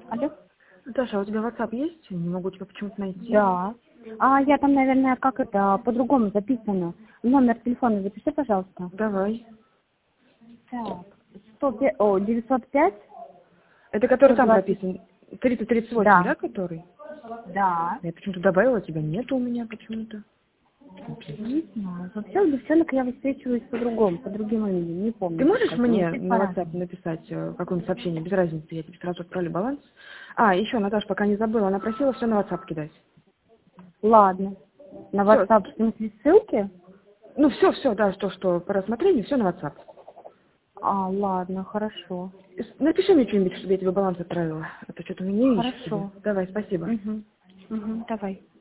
Алло? Наташа, а у тебя WhatsApp есть? Не могу тебя почему-то найти. Да. А я там, наверное, как это, по-другому записано. Номер телефона запиши, пожалуйста. Давай. Так. 905. Это который там 120. прописан? 338, Да. да, который? Да. Я почему-то добавила, тебя нету у меня почему-то. Не знаю. Вообще у девчонок я высвечиваюсь по-другому, по другим именем. Не Ты помню. можешь Как. мне Все на WhatsApp по-разному. написать какое-нибудь сообщение? Без разницы, я тебе сразу отправлю баланс. А, еще, Наташа, пока не забыла, она просила все на WhatsApp кидать. Ладно. На Все, WhatsApp в смысле ссылки? ну все, да, что по рассмотрению, все на WhatsApp. А, ладно, хорошо. Напиши мне что-нибудь, чтобы я тебе баланс отправила. А то что-то у меня не ищет тебе. Хорошо. Давай, спасибо. Угу. Угу. Давай.